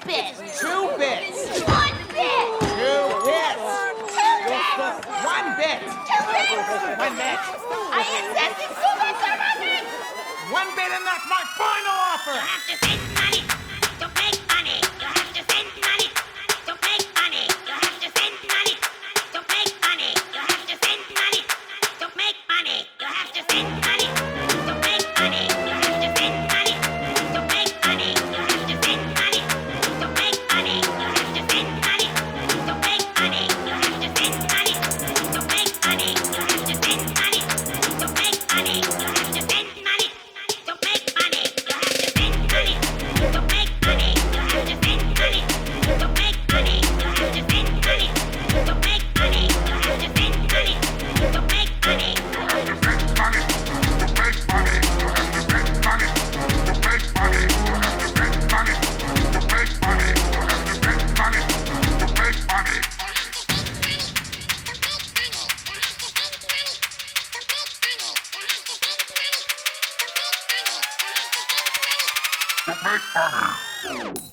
bit. 2 bits. 1 bit. 2 bits. 2 bits. 1 bit. 2 bits. 1 bit. I insist it's 2 bits or nothing. 1 bit, and that's my final offer. You have to send money to make money. You have to send money to make money. You have to send money to make money. You have to send money to make money. You have to send money to make money. You have to send money to make money. You have to send money to make money. You have to send money to make money. You have to send money to make money. You have to send money to make money. You have to send money to make money. You have to send money to make money. You have to send money to make money. You have to send money to make money. You have to send money to make money. You have to spend money to make money. You have to spend money to make money. You have to spend money to make money. You have to spend money to make money. To make money.